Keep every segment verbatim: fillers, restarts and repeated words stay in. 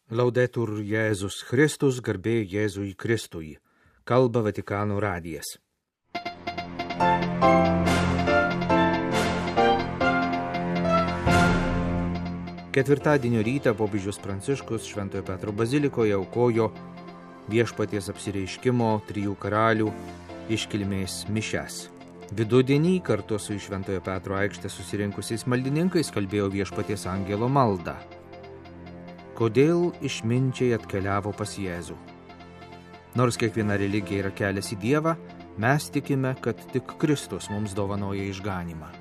Laudetur Jėzus Kristus, garbė Jėzui Kristui. Kalba Vatikano radijas. Ketvirtadienio rytą popiežius Pranciškus Šventojo Petro bazilikoje aukojo Viešpaties apsireiškimo trijų karalių iškilmės mišias. Vidudienį kartu su Šventojo Petro aikštė susirinkusiais maldininkais kalbėjo Viešpaties angelo maldą. Kodėl išminčiai atkeliavo pas Jėzų? Nors kiekviena religija yra kelias į Dievą, mes tikime, kad tik Kristus mums dovanoja išganymą.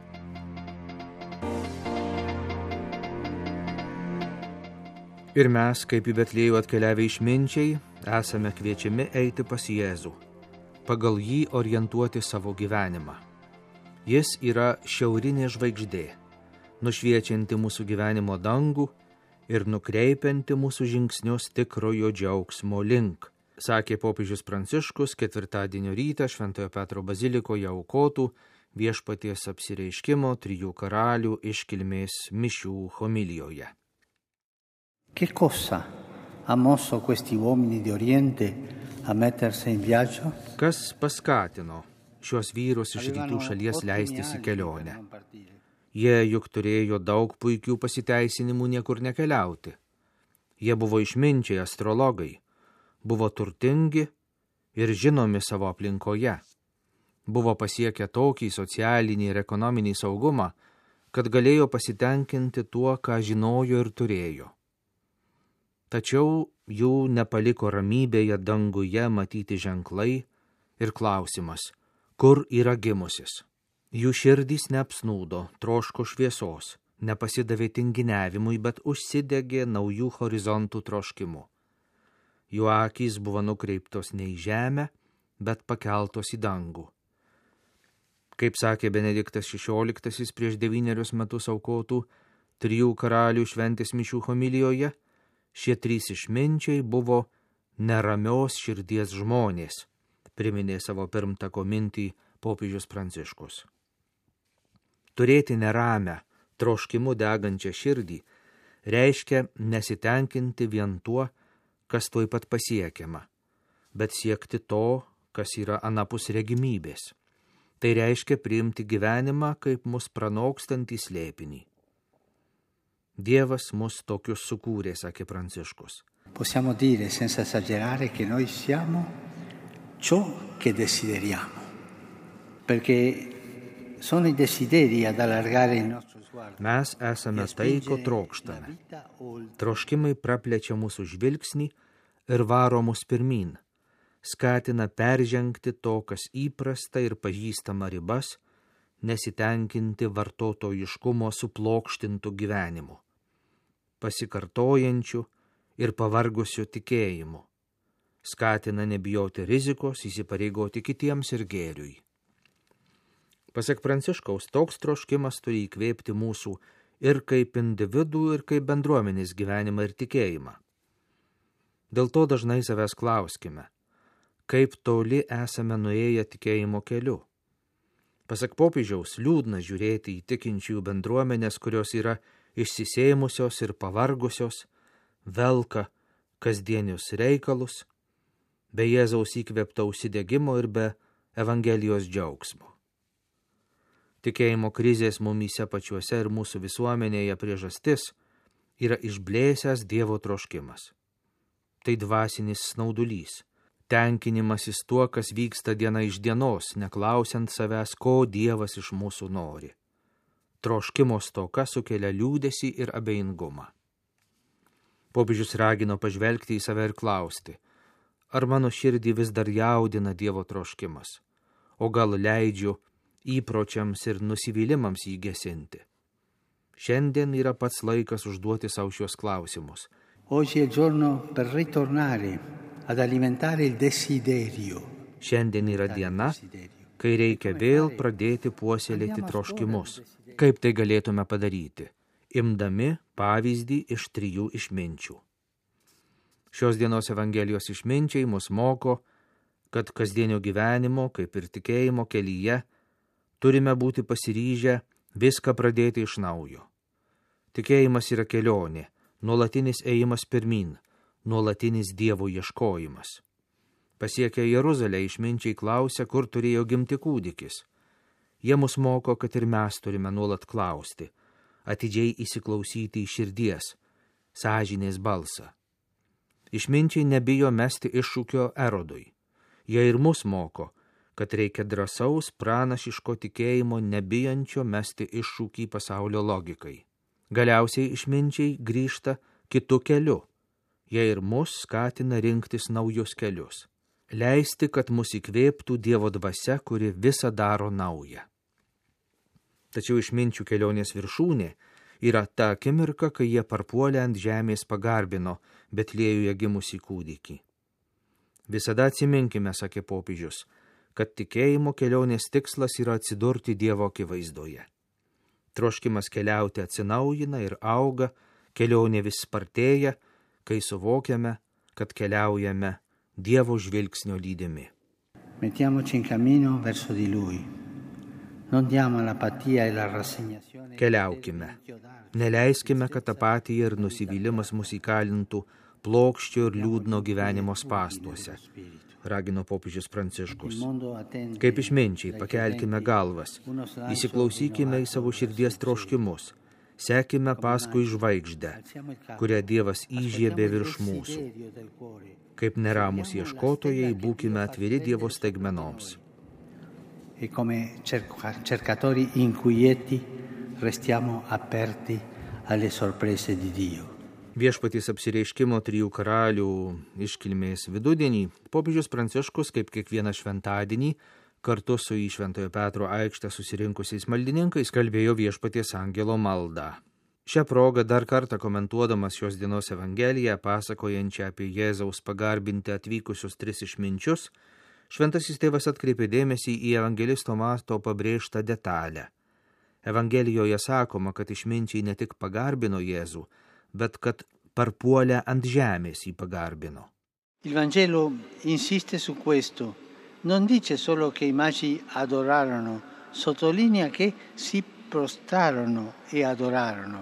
Ir mes, kaip į Betliejų atkeliavę išminčiai, esame kviečiami eiti pas Jėzų, pagal jį orientuoti savo gyvenimą. Jis yra šiaurinė žvaigždė, nušviečianti mūsų gyvenimo dangų ir nukreipianti mūsų žingsnius tikrojo džiaugsmo link, sakė popiežius Pranciškus ketvirtadienio rytą Šventojo Petro bazilikoje aukotų Viešpaties apsireiškimo trijų karalių iškilmės mišių homilijoje. Che cosa ha mosso questi uomini di Oriente a mettersi in viaggio? Kas paskatino šios vyrus iš rytų šalies leistis į kelionę? Jie juk turėjo daug puikių pasiteisinimų niekur nekeliauti. Jie buvo išminčiai, astrologai, buvo turtingi ir žinomi savo aplinkoje. Buvo pasiekę tokį socialinį ir ekonominį saugumą, kad galėjo pasitenkinti tuo, ką žinojo ir turėjo. Tačiau jų nepaliko ramybėje danguje matyti ženklai ir klausimas, kur yra gimusis. Jų širdys neapsnūdo, troško šviesos, nepasidavė tinginiavimui, bet užsidegė naujų horizontų troškimu. Jų akys buvo nukreiptos ne į žemę, bet pakeltos į dangų. Kaip sakė Benediktas šešioliktasis prieš devynerius metus aukotų trijų karalių šventės mišių homilijoje, šie trys išminčiai buvo neramios širdies žmonės, priminė savo pirmtako mintį popiežius Pranciškus. Turėti neramę, troškimu degančią širdį reiškia nesitenkinti vien tuo, kas tuoj pat pasiekiama, bet siekti to, kas yra anapus regimybės. Tai reiškia priimti gyvenimą kaip mus pranokstantį slėpinį. Dievas mus tokius sukūrė, sakė Pranciškus. Possiamo dire senza esagerare che noi siamo ciò che desideriamo, perché sono i desideri ad allargare il nostro sguardo. Mes esame tai, ko trokštame. Troškimai praplečia mūsų žvilgsnį ir varo mus pirmyn, skatina peržengti to, kas įprasta ir pažįstama ribas, nesitenkinti vartotojiškumo suplokštintų gyvenimu, pasikartojančių ir pavargusių tikėjimu, skatina nebijoti rizikos, įsipareigoti kitiems ir gėriui. Pasak Pranciškaus, toks troškimas turi įkvėpti mūsų ir kaip individų, ir kaip bendruomenės gyvenimą ir tikėjimą. Dėl to dažnai savęs klauskime, kaip toli esame nuėję tikėjimo keliu. Pasak popiežiaus, liūdna žiūrėti į tikinčiųjų bendruomenės, kurios yra išsisėmusios ir pavargusios, velka kasdienius reikalus, be Jėzaus įkvėpto užsidegimo ir be Evangelijos džiaugsmo. Tikėjimo krizės mumyse pačiuose ir mūsų visuomenėje priežastis yra išblėsęs Dievo troškimas. Tai dvasinis snaudulys, tenkinimasis tuo, kas vyksta diena iš dienos, neklausiant savęs, ko Dievas iš mūsų nori. Troškimo stoka sukelia liūdesį ir abejingumą. Popiežius ragino pažvelgti į save ir klausti, ar mano širdį vis dar jaudina Dievo troškimas, o gal leidžiu įpročiams ir nusivylimams jį gesinti. Šiandien yra pats laikas užduoti savo šios klausimus. Oggi è il giorno per ritornare ad alimentare il desiderio. Šiandien yra diena, kai reikia vėl pradėti puoselėti troškimus. Kaip tai galėtume padaryti? Imdami pavyzdį iš trijų išminčių. Šios dienos Evangelijos išminčiai mus moko, kad kasdienio gyvenimo, kaip ir tikėjimo kelyje, turime būti pasiryžę viską pradėti iš naujo. Tikėjimas yra kelionė, nuolatinis ėjimas pirmin, nuolatinis Dievo ieškojimas. Pasiekę Jeruzalę, išminčiai klausia, kur turėjo gimti kūdikis. Jie mus moko, kad ir mes turime nuolat klausti, atidžiai įsiklausyti į širdies, sąžinės balsą. Išminčiai nebijo mesti iššūkio Erodui. Jie ir mus moko, kad reikia drąsaus, pranašiško tikėjimo, nebijančio mesti iššūkį pasaulio logikai. Galiausiai išminčiai grįžta kitu keliu. Jie ir mus skatina rinktis naujus kelius. Leisti, kad mus įkvėptų Dievo dvasia, kuri visą daro naują. Tačiau išminčių kelionės viršūnė yra ta akimirka, kai jie parpuolę ant žemės pagarbino Betliejuje gimusį kūdikį. Visada atsiminkime, sakė popiežius, kad tikėjimo kelionės tikslas yra atsidurti Dievo akivaizdoje. Troškimas keliauti atsinaujina ir auga, kelionė vis spartėja, kai suvokiame, kad keliaujame Dievo žvilgsnio lydimi. Mettiamoci in cammino verso di Lui. Non diamo all'apatia e la rassegnazione. Keliaukime. Neleiskime, kad apatija ir nusivylimas mus įkalintų plokščio ir liūdno gyvenimo spąstuose, ragino popiežius Pranciškus. Kaip išminčiai, pakelkime galvas, įsiklausykime į savo širdies troškimus, sekime paskui žvaigždę, kurią Dievas įžiebė virš mūsų. Kaip neramus ieškotojai, būkime atviri Dievo staigmenoms. E come cercatori inquieti restiamo aperti alle sorprese di Dio. Viešpaties apsireiškimo trijų karalių iškilmės vidudienį popiežius Pranciškus, kaip kiekvieną šventadienį, kartu su į Šventojo Petro aikštę susirinkusiais maldininkais kalbėjo Viešpaties angelo maldą. Šią progą dar kartą komentuodamas šios dienos Evangeliją, pasakojančią apie Jėzaus pagarbinti atvykusius tris išminčius, Šventasis tėvas atkreipė dėmesį į evangelisto Mato pabrėžtą detalę. Evangelijoje sakoma, kad išminčiai ne tik pagarbino Jėzų, bet kad parpuolę ant žemės jį pagarbino. Il Vangelo insiste su questo. Non dice solo che i magi adorarono, sottolinea che si prostrarono e adorarono.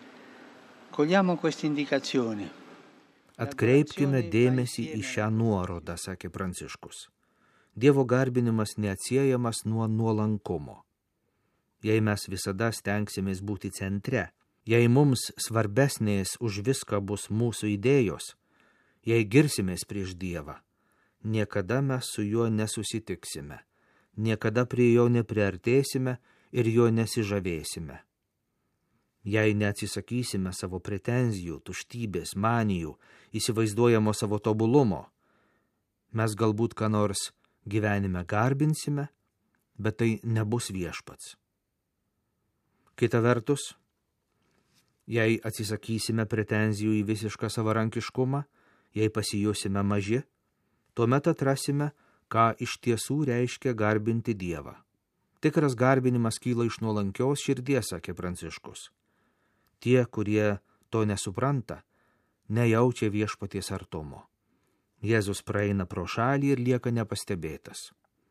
Cogliamo questa indicazione. Atkreipkime dėmesį į šią nuorodą, sakė Pranciškus. Dievo garbinimas neatsiejamas nuo nuolankumo. Jei mes visada stengsimės būti centre, jei mums svarbesnės už viską bus mūsų idėjos, jei girsimės prieš Dievą, niekada mes su juo nesusitiksime, niekada prie jo nepriartėsime ir jo nesižavėsime. Jei neatsisakysime savo pretenzijų, tuštybės, manijų, įsivaizduojamo savo tobulumo, mes galbūt ką nors gyvenime garbinsime, bet tai nebus Viešpats. Kita vertus, jei atsisakysime pretenzijų į visišką savarankiškumą, jei pasijusime maži, tuomet atrasime, ką iš tiesų reiškia garbinti Dievą. Tikras garbinimas kyla iš nuolankios širdies, sakė Pranciškus. Tie, kurie to nesupranta, nejaučia Viešpaties artumo. Jėzus praeina pro šalį ir lieka nepastebėtas.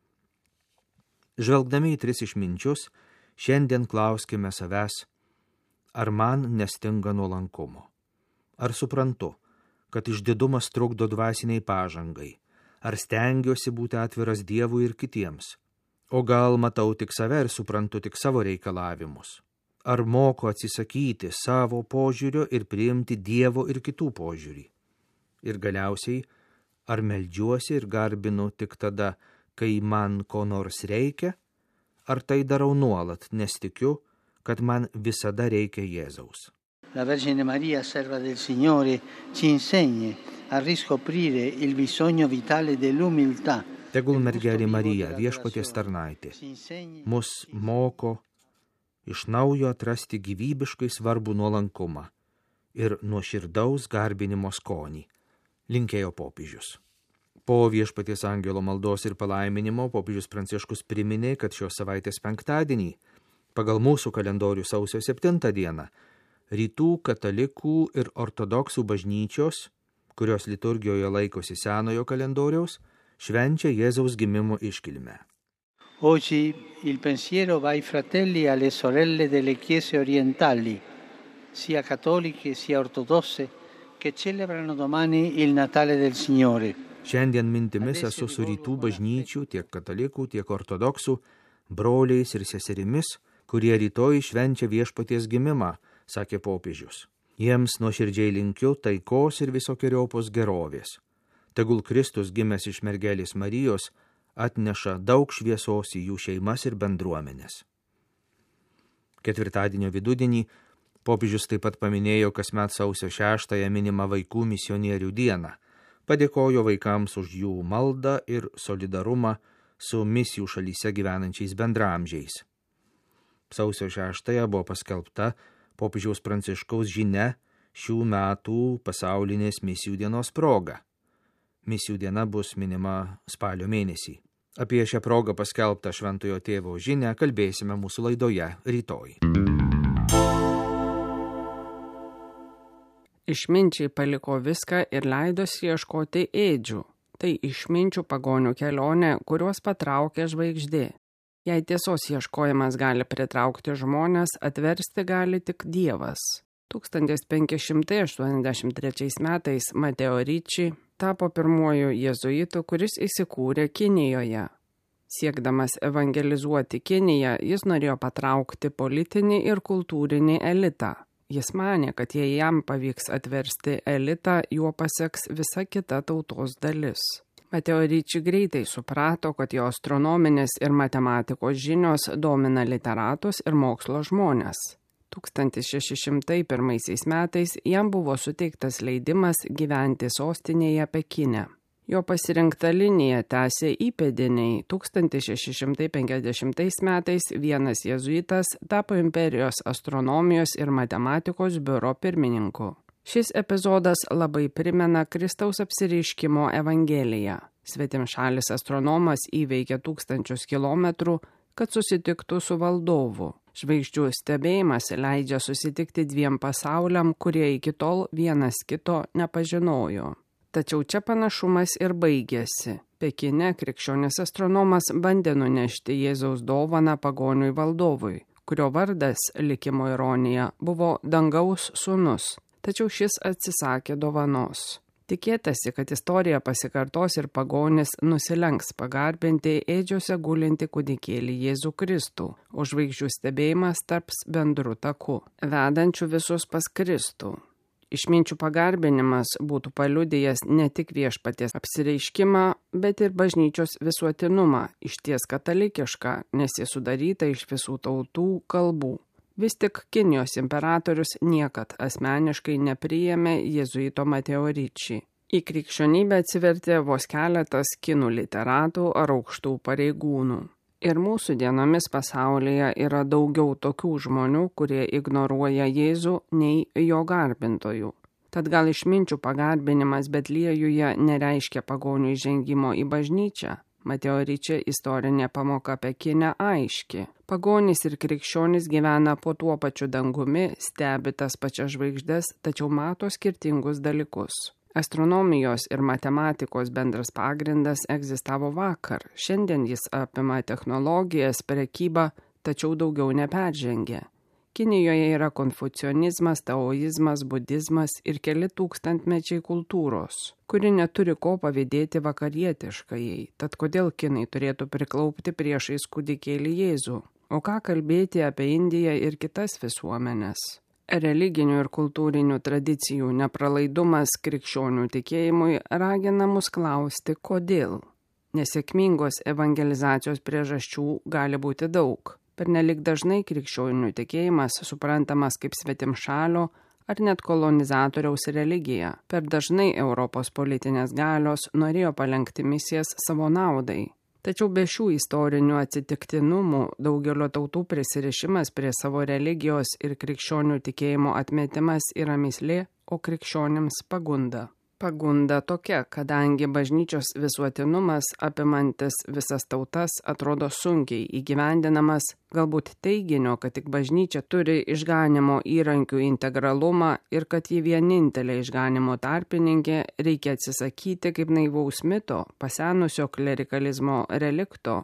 Žvelgdami į tris išminčius, šiandien klauskime savęs, ar man nestinga nuolankumo? Ar suprantu, kad išdidumas trukdo dvasiniai pažangai? Ar stengiuosi būti atviras Dievui ir kitiems? O gal matau tik save ir suprantu tik savo reikalavimus? Ar moku atsisakyti savo požiūrio ir priimti Dievo ir kitų požiūrį? Ir galiausiai, ar meldžiuosi ir garbinu tik tada, kai man ko nors reikia, ar tai darau nuolat, nes tikiu, kad man visada reikia Jėzaus. La Vergine Maria, serva del Signore, ci insegna a riscoprire il bisogno vitale dell'umiltà. Tegul mergelė Marija, Viešpaties tarnaitė, mus moko iš naujo atrasti gyvybiškai svarbų nuolankumą ir nuoširdaus garbinimo skonį, linkėjo popiežius. Po Viešpaties angelo maldos ir palaiminimo popiežius Pranciškus priminė, kad šios savaitės penktadienį, pagal mūsų kalendorių sausio septintą dieną, rytų katalikų ir ortodoksų bažnyčios, kurios liturgijoje laikosi senojo kalendoriaus, švenčia Jėzaus gimimo iškilmę. Oggi il pensiero va ai fratelli e alle sorelle delle chiese orientali, sia cattoliche sia ortodosse, che celebrano domani il Natale del Signore. Šiandien mintimis esu su rytų bažnyčių, tiek katalikų, tiek ortodoksų, broliais ir seserimis, kurie rytoj švenčia viešpaties gimimą, sakė popiežius. Jiems nuoširdžiai linkiu taikos ir visokiojopos gerovės. Tegul Kristus gimęs iš mergelės Marijos atneša daug šviesos į jų šeimas ir bendruomenės. Ketvirtadienio vidudienį popiežius taip pat paminėjo kasmet sausio šeštąją minimą vaikų misionierių dieną. Padėkojo vaikams už jų maldą ir solidarumą su misijų šalyse gyvenančiais bendraamžiais. Sausio šeštąją buvo paskelbta popiežiaus Pranciškaus žinia šių metų pasaulinės misijų dienos proga. Misijų diena bus minima spalio mėnesį. Apie šią progą paskelbtą Šventojo Tėvo žinią kalbėsime mūsų laidoje rytoj. Išminčiai paliko viską ir leidosi ieškoti ėdžių. Tai išminčių pagonių kelionė, kuriuos patraukė žvaigždė. Jei tiesos ieškojimas gali pritraukti žmonės, atversti gali tik Dievas. tūkstantis penki šimtai aštuoniasdešimt trečiais metais Mateo Ricci tapo pirmuoju jėzuitu, kuris įsikūrė Kinijoje. Siekdamas evangelizuoti Kiniją, jis norėjo patraukti politinį ir kultūrinį elitą. Jis manė, kad jei jam pavyks atversti elitą, juo paseks visa kita tautos dalis. Mateo Ricci greitai suprato, kad jo astronominės ir matematikos žinios domina literatus ir mokslo žmonės. tūkstantis šeši šimtai pirmaisiais metais jam buvo suteiktas leidimas gyventi sostinėje Pekine. Jo pasirinkta linija tęsė įpėdiniai. tūkstantis šeši šimtai penkiasdešimtais metais vienas jėzuitas tapo imperijos astronomijos ir matematikos biuro pirmininku. Šis epizodas labai primena Kristaus apsireiškimo Evangeliją. Svetimšalis astronomas įveikė tūkstančius kilometrų, kad susitiktų su valdovu. Žvaigždžių stebėjimas leidžia susitikti dviem pasauliam, kurie iki tol vienas kito nepažinojo. Tačiau čia panašumas ir baigėsi. Pekine krikščionis astronomas bandė nunešti Jėzaus dovaną pagoniui valdovui, kurio vardas, likimo ironija, buvo dangaus sūnus. Tačiau šis atsisakė dovanos. Tikėtasi, kad istorija pasikartos ir pagonis nusilenks pagarbinti ėdžiose gulinti kūdikėlį Jėzų Kristų, o žvaigždžių stebėjimas taps bendru taku, vedančiu visus pas Kristų. Išminčių pagarbinimas būtų paliudijęs ne tik viešpaties apsireiškimą, bet ir bažnyčios visuotinumą, išties katalikišką, nes ji sudaryta iš visų tautų kalbų. Vis tik Kinijos imperatorius niekad asmeniškai nepriėmė jėzuito Mateo Ricci. Į krikščionybę atsivertė vos keletas kinų literatų ar aukštų pareigūnų. Ir mūsų dienomis pasaulyje yra daugiau tokių žmonių, kurie ignoruoja Jėzų, nei jo garbintojų. Tad gal išminčių pagarbinimas Betliejuje nereiškia pagonių įžengimo į bažnyčią? Mateo Ricci istorinė pamoka Pekine aiški. Pagonys ir krikščionys gyvena po tuo pačiu dangumi, stebi tas pačias žvaigždes, tačiau mato skirtingus dalykus. Astronomijos ir matematikos bendras pagrindas egzistavo vakar. Šiandien jis apima technologijas, prekybą, tačiau daugiau neperžengė. Kinijoje yra konfucionizmas, taoizmas, budizmas ir keli tūkstantmečiai kultūros, kuri neturi ko pavydėti vakarietiškajai. Tad kodėl kinai turėtų priklaupti priešais kūdikėlį Jėzų? O ką kalbėti apie Indiją ir kitas visuomenės? Religinių ir kultūrinių tradicijų nepralaidumas krikščionių tikėjimui ragina mus klausti, kodėl. Nesėkmingos evangelizacijos priežasčių gali būti daug. Pernelik dažnai krikščionių tikėjimas suprantamas kaip svetimšalio ar net kolonizatoriaus religija. Per dažnai Europos politinės galios norėjo palenkti misijas savo naudai. Tačiau be šių istorinių atsitiktinumų daugelio tautų prisirišimas prie savo religijos ir krikščionių tikėjimo atmetimas yra mįslė, o krikščionims pagunda. Pagunda tokia, kadangi bažnyčios visuotinumas apimantis visas tautas atrodo sunkiai įgyvendinamas, galbūt teiginio, kad tik bažnyčia turi išganimo įrankių integralumą ir kad ji vienintelė išganimo tarpininkė, reikia atsisakyti kaip naivaus mito, pasenusio klerikalizmo relikto.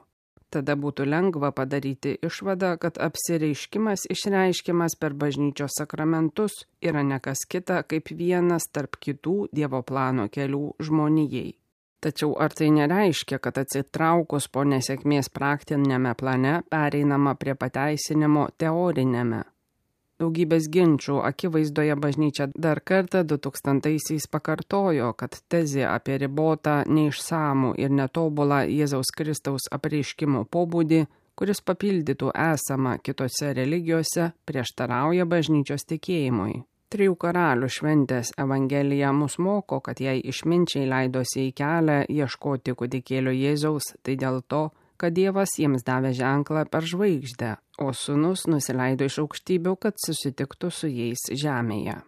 Tada būtų lengva padaryti išvadą, kad apsireiškimas išreiškiamas per bažnyčios sakramentus yra ne kas kita kaip vienas tarp kitų Dievo plano kelių žmonijai. Tačiau ar tai nereiškia, kad atsitraukus po nesėkmės praktinėme plane pereinama prie pateisinimo teorinėme? Daugybės ginčių akivaizdoje bažnyčia dar kartą du tūkstantaisiais pakartojo, kad tezė apie ribotą, neišsamų ir netobulą Jėzaus Kristaus apreiškimo pobūdį, kuris papildytų esamą kitose religijose, prieštarauja bažnyčios tikėjimui. Trijų karalių šventės Evangelija mus moko, kad jei išminčiai leidosi į kelią ieškoti kūdikėlio Jėzaus, tai dėl to, kad Dievas jiems davė ženklą per žvaigždę, o sūnus nusileido iš aukštybių, kad susitiktų su jais žemėje.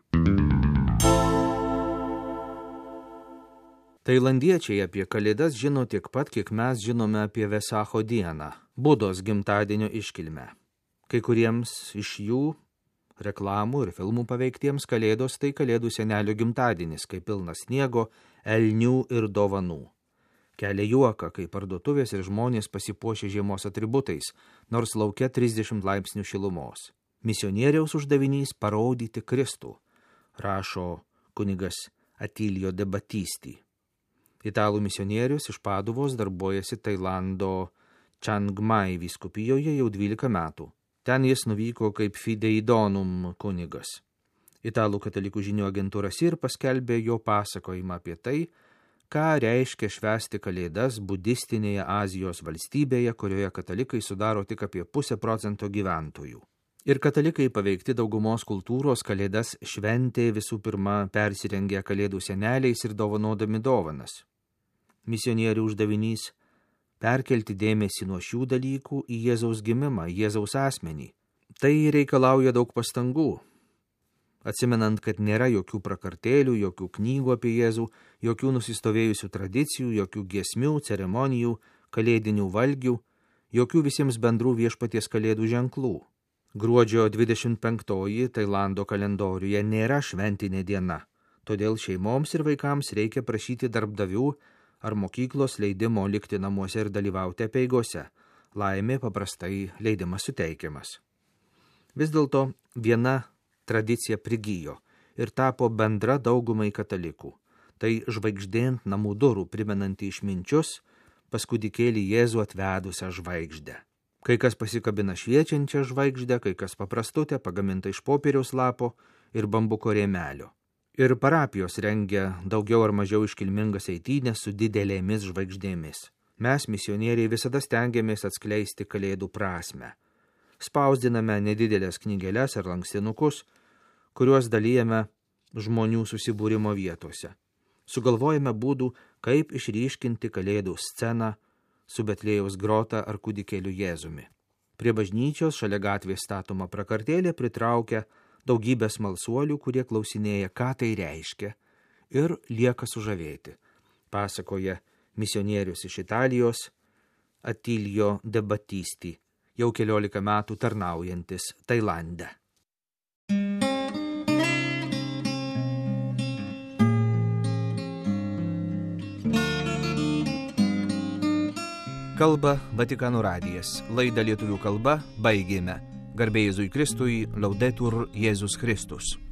Tailandiečiai apie Kalėdas žino tiek pat, kiek mes žinome apie Vesacho dieną, Budos gimtadienio iškilmę. Kai kuriems iš jų reklamų ir filmų paveiktiems Kalėdos tai Kalėdų senelio gimtadienis, kai pilnas sniego, elnių ir dovanų. Kelia juoką, kai parduotuvės ir žmonės pasipuošia žiemos atributais, nors laukia trisdešimt laipsnių šilumos. Misionieriaus uždavinys parodyti Kristų, rašo kunigas Attilio de Battisti. Italų misionierius iš Paduvos darbuojasi Tailando Chiang Mai vyskupijoje jau dvylika metų. Ten jis nuvyko kaip Fideidonum kunigas. Italų katalikų žinių agentūra S I R paskelbė jo pasakojimą apie tai, ką reiškia švęsti Kalėdas budistinėje Azijos valstybėje, kurioje katalikai sudaro tik apie pusę procento gyventojų. Ir katalikai paveikti daugumos kultūros Kalėdas šventė visų pirma persirengę Kalėdų seneliais ir dovanodami dovanas. Misionierių uždavinys – perkelti dėmesį nuo šių dalykų į Jėzaus gimimą, Jėzaus asmenį. Tai reikalauja daug pastangų. Atsimenant, kad nėra jokių prakartėlių, jokių knygų apie Jėzų, jokių nusistovėjusių tradicijų, jokių giesmių, ceremonijų, kalėdinių valgių, jokių visiems bendrų viešpaties Kalėdų ženklų. Gruodžio dvidešimt penktoji Tailando kalendoriuje nėra šventinė diena, todėl šeimoms ir vaikams reikia prašyti darbdavių ar mokyklos leidimo likti namuose ir dalyvauti apeigose. Laimė paprastai leidimas suteikiamas. Vis dėlto viena tradicija prigijo ir tapo bendra daugumai katalikų. Tai žvaigždė ant namų durų primenanti išminčius, pas kūdikėlį Jėzų atvedusią žvaigždę. Kai kas pasikabina šviečiančią žvaigždę, kai kas paprastutę, pagamintą iš popieriaus lapo ir bambuko rėmelio. Ir parapijos rengia daugiau ar mažiau iškilmingas eitynės su didelėmis žvaigždėmis. Mes, misionieriai, visada stengiamės atskleisti Kalėdų prasmę. Spausdiname nedidelės knygelės ar lankstinukus, kuriuos dalyjame žmonių susibūrimo vietose. Sugalvojame būdų, kaip išryškinti Kalėdų sceną su Betlėjaus grota ar kūdikėliu Jėzumi. Prie bažnyčios šalia gatvės statoma prakartėlė pritraukia daugybę smalsuolių, kurie klausinėja, ką tai reiškia, ir lieka sužavėti, pasakoja misionierius iš Italijos Attilio de Battisti, jau keliolika metų tarnaujantis Tailande. Kalba Vatikano radijas. Laidą lietuvių kalba baigėme. Garbė Jėzui Kristui, Laudetur Jėzus Kristus.